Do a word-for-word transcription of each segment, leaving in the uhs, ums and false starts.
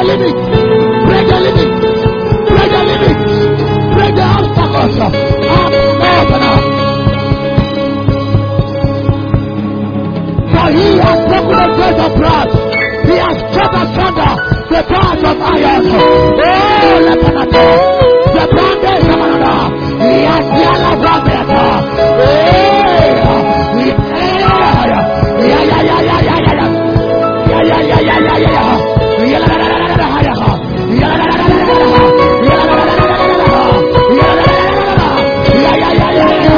limits. Break the limits. Break the limits. Break the obstacles. Up, open up. For he has broken the gates of brass. He has cut asunder the bars of iron. Oh, Lepanata. The bondage of another. He has yellow bondage. Hey. Yeah, yeah, yeah, yeah, yeah, yeah, yeah. Yeah, yeah, yeah, yeah, yeah, yeah. Yeah, la, la, la, la, la, la, la, la. Yeah, la, la, la, la, la, la, la. Yeah, la, la, la, la, la, la, la. Yeah, la, la, la, la, la, la. Yeah, yeah, yeah, yeah, yeah.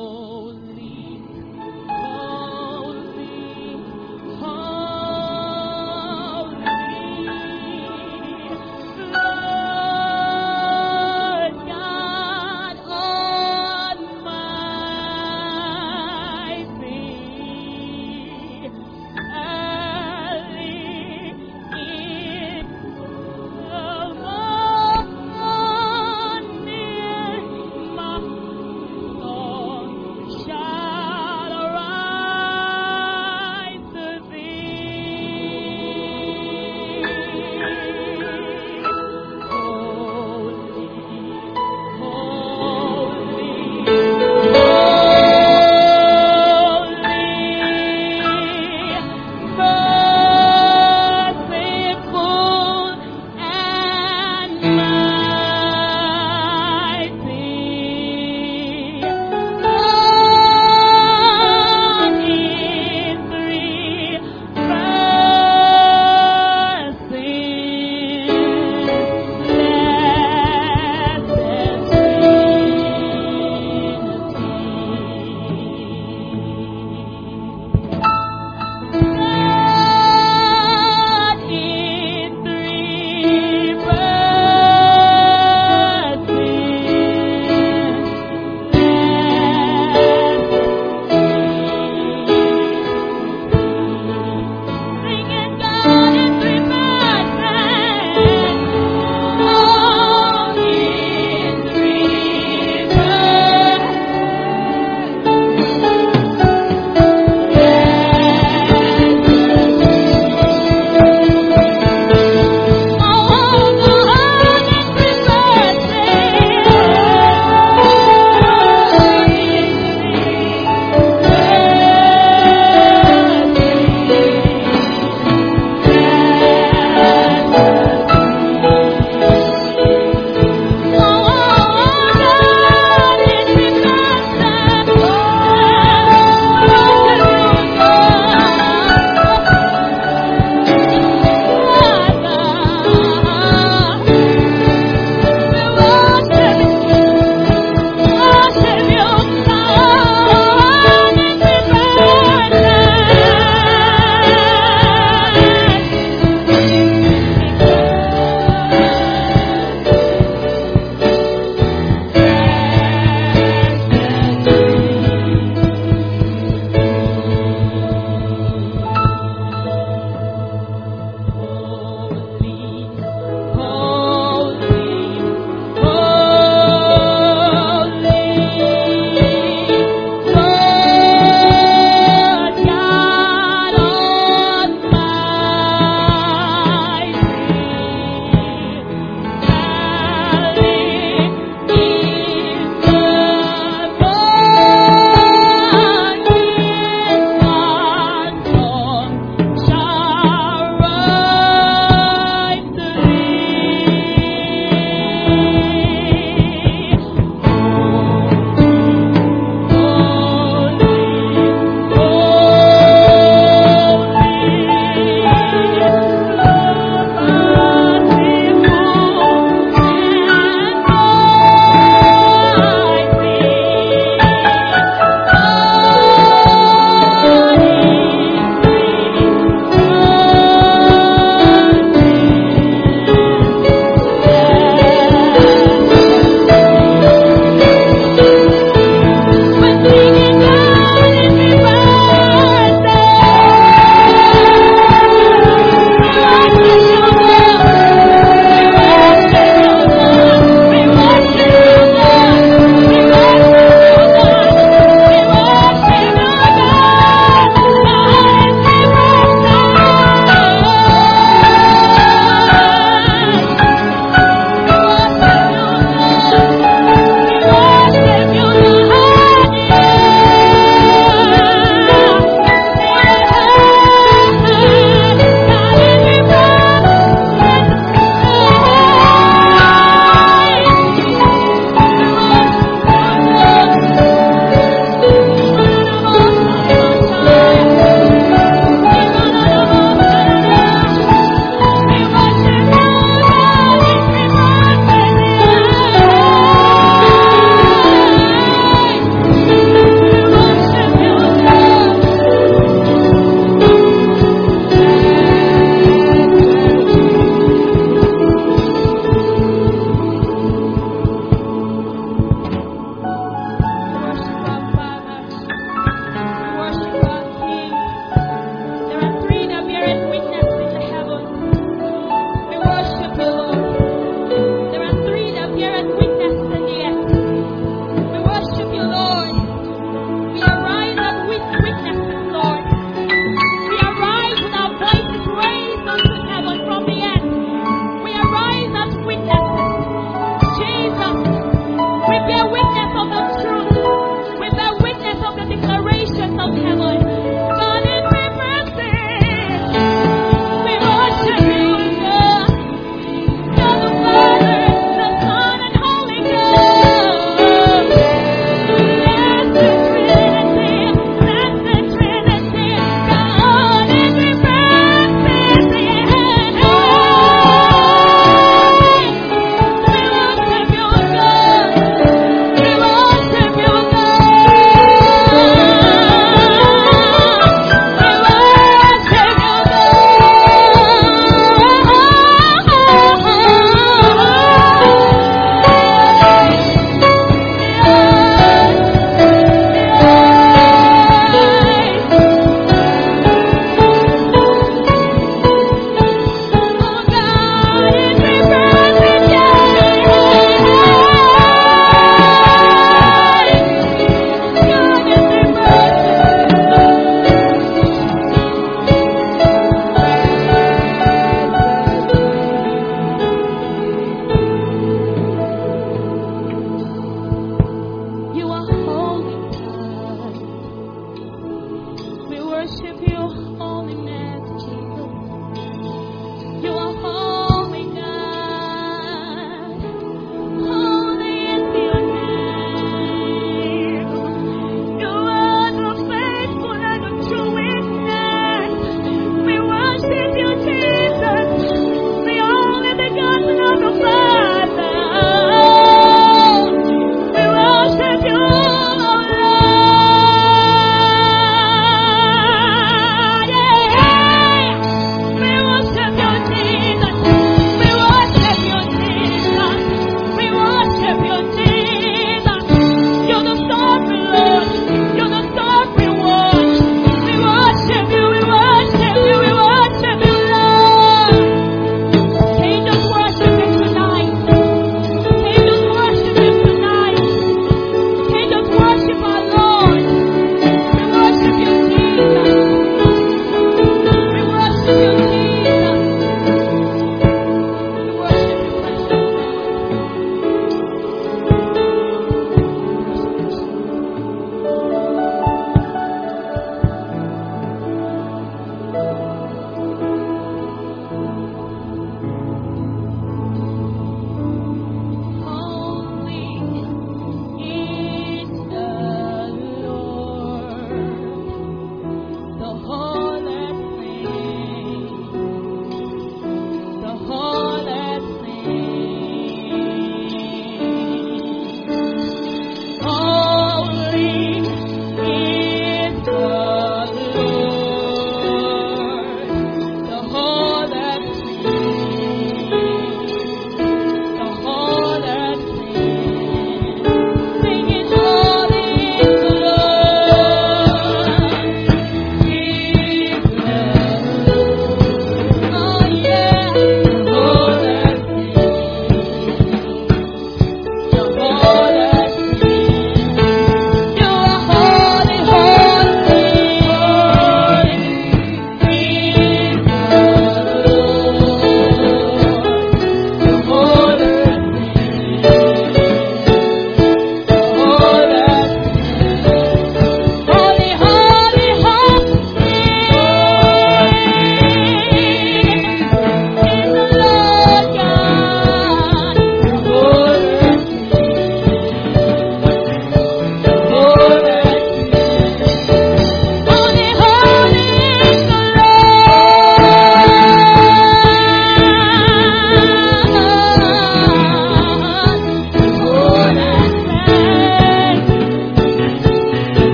Holy,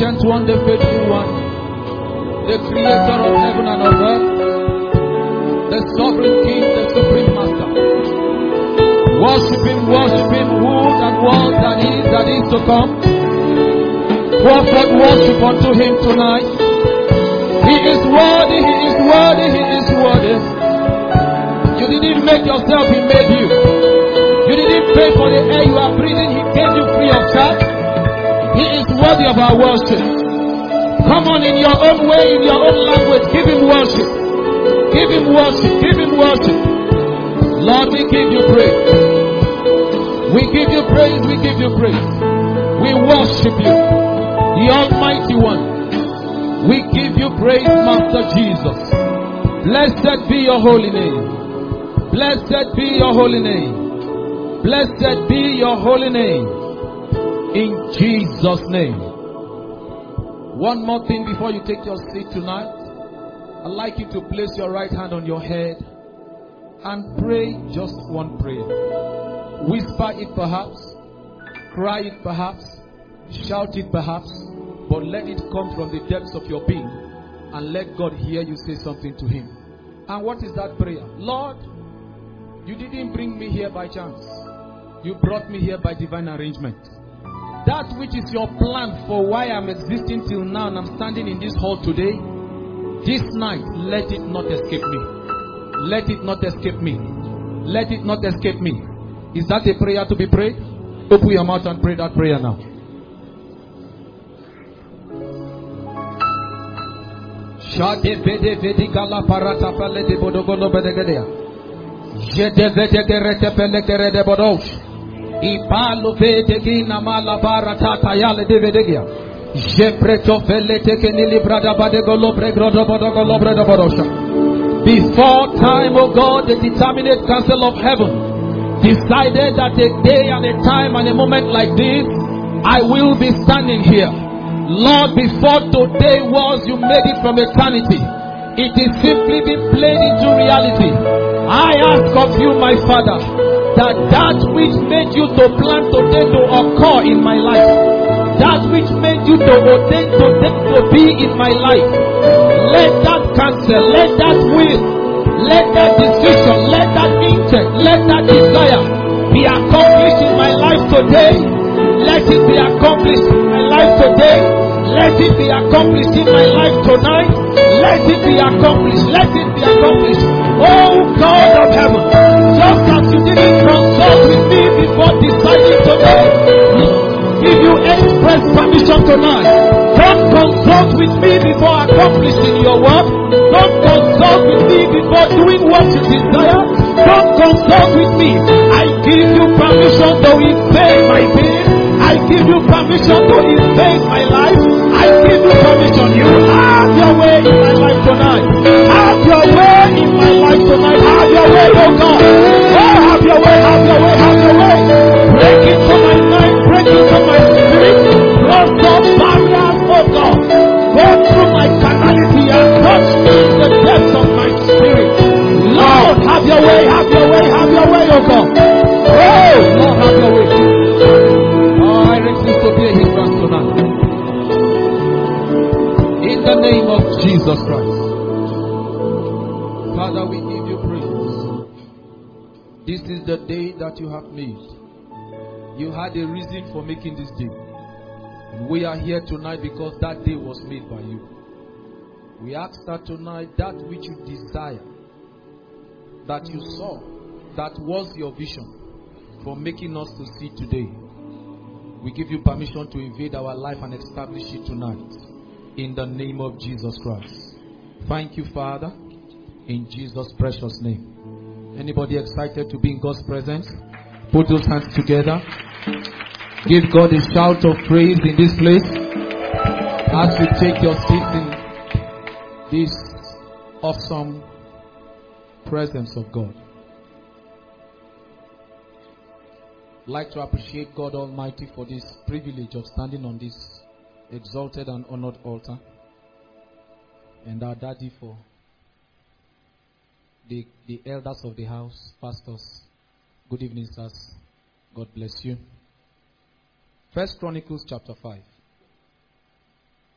omnipotent one, the faithful one, the creator of heaven and of earth, the sovereign king, the supreme master. Worship him, worship him, who and was and is that is to come. Prophet, worship unto him tonight. He is worthy, he is worthy, he is worthy. You didn't make yourself, he made you. You didn't pay for the air you are breathing, he gave you free of charge. He is worthy of our worship. Come on, in your own way, in your own language, give him worship. Give him worship, give him worship. Lord, we give you praise. We give you praise, we give you praise. We worship you, the Almighty One. We give you praise, Master Jesus. Blessed be your holy name. Blessed be your holy name. Blessed be your holy name. In Jesus' name. One more thing before you take your seat tonight. I'd like you to place your right hand on your head and pray just one prayer. Whisper it perhaps, cry it perhaps, shout it perhaps, but let it come from the depths of your being and let God hear you say something to him. And what is that prayer? Lord, you didn't bring me here by chance. You brought me here by divine arrangement. That which is your plan for why I'm existing till now and I'm standing in this hall today, this night, let it not escape me. Let it not escape me. Let it not escape me. Is that a prayer to be prayed? Open your mouth and pray that prayer now. Shade vede vedi gala parata pele de bodogolo bedegedea. Jede vede gerete pele gerede bodosh. Ipalo vede gina mala barata tayale de vedegia. Je preto vele teke nili brada badegolo pregrodo bodogolo brada bodosha. Before time, O God, the determinate council of heaven decided that a day and a time and a moment like this, I will be standing here. Lord, before today was, you made it from eternity. It is simply been played into reality. I ask of you, my Father, that that which made you to plan today to occur in my life, that which made you to ordain today to be in my life, let that counsel, let that will, let that decision, let that intent, let that desire be accomplished in my life today. Let it be accomplished in my life today. Let it be accomplished in my life tonight. Let it be accomplished. Let it be accomplished. Oh God of heaven, just as you didn't consult with me before deciding today, give you express permission tonight. Don't consult with me before accomplishing your work. Don't consult with me before doing what you desire. Don't consult with me. I give you permission to invade my being. I give you permission to invade my life. I give you permission. You have your way in my life tonight. Have your way in my life tonight. Have your way, oh God. Oh, have your way, have your way, have your way. Break into my mind, break into my spirit. Cross up barriers, oh God. Go through my carnality and touch me in the depths of my spirit. Lord, have your way, have your way, have your way, oh God. Oh, Lord, have your way. Oh, I refuse to be a hindrance tonight. In the name of Jesus Christ. Father, we give you praise. This is the day that you have made. You had a reason for making this day. We are here tonight because that day was made by you. We ask that tonight, that which you desire, that you saw, that was your vision for making us to see today. We give you permission to invade our life and establish it tonight. In the name of Jesus Christ. Thank you, Father. In Jesus' precious name. Anybody excited to be in God's presence? Put those hands together. Give God a shout of praise in this place as you take your seat in this awesome presence of God. I'd like to appreciate God Almighty for this privilege of standing on this exalted and honored altar, and our daddy for the, the elders of the house, pastors. Good evening, sirs. God bless you. First Chronicles chapter five.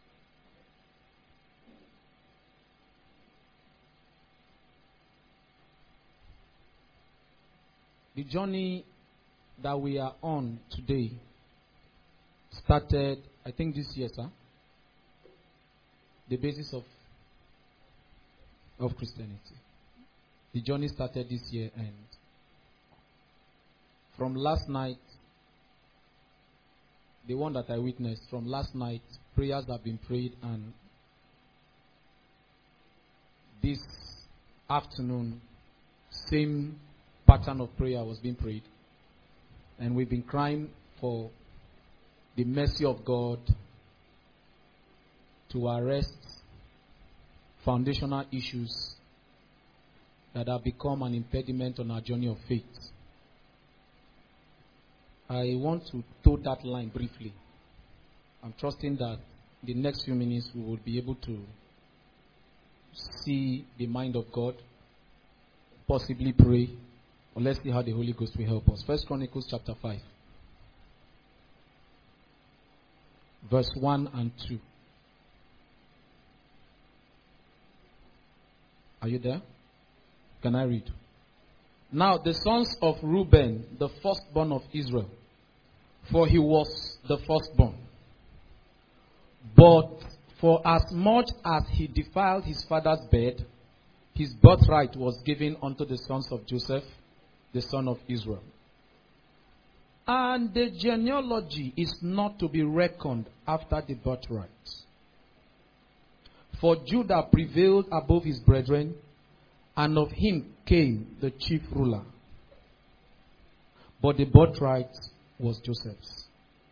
The journey that we are on today started, I think, this year, sir. The basis of of Christianity. The journey started this year, and from last night, the one that I witnessed, from last night, prayers have been prayed, and this afternoon, same pattern of prayer was being prayed. And we've been crying for the mercy of God to arrest foundational issues that have become an impediment on our journey of faith. I want to toe that line briefly. I'm trusting that the next few minutes we will be able to see the mind of God, possibly pray, or let's see how the Holy Ghost will help us. First Chronicles chapter five, verse one and two. Are you there? Can I read? Now the sons of Reuben, the firstborn of Israel, for he was the firstborn. But for as much as he defiled his father's bed, his birthright was given unto the sons of Joseph, the son of Israel. And the genealogy is not to be reckoned after the birthright. For Judah prevailed above his brethren, and of him came the chief ruler. But the birthright was Joseph's.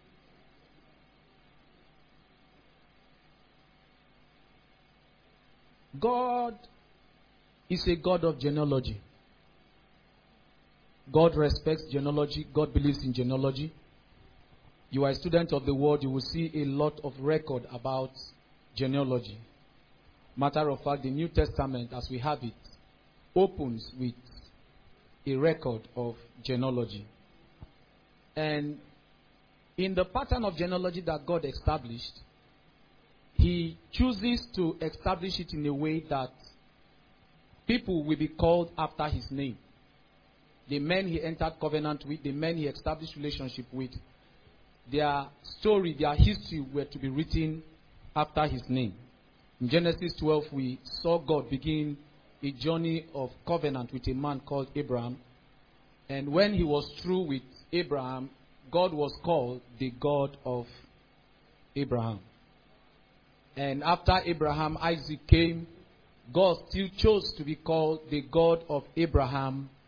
God is a God of genealogy. God respects genealogy. God believes in genealogy. You are a student of the word, you will see a lot of record about genealogy. Matter of fact, the New Testament, as we have it, opens with a record of genealogy. And in the pattern of genealogy that God established, he chooses to establish it in a way that people will be called after his name. The men he entered covenant with, the men he established relationship with, their story, their history were to be written after his name. In Genesis twelve, we saw God begin a journey of covenant with a man called Abraham. And when he was through with Abraham, God was called the God of Abraham. And after Abraham, Isaac came. God still chose to be called the God of Abraham,